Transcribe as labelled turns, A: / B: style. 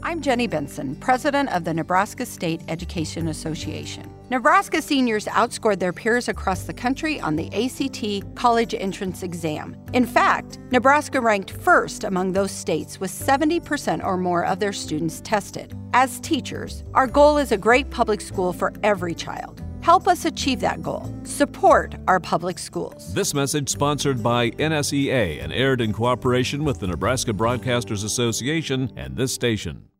A: I'm Jenny Benson, president of the Nebraska State Education Association. Nebraska seniors outscored their peers across the country on the ACT college entrance exam. In fact, Nebraska ranked first among those states with 70% or more of their students tested. As teachers, our goal is a great public school for every child. Help us achieve that goal. Support our public schools.
B: This message sponsored by NSEA and aired in cooperation with the Nebraska Broadcasters Association and this station.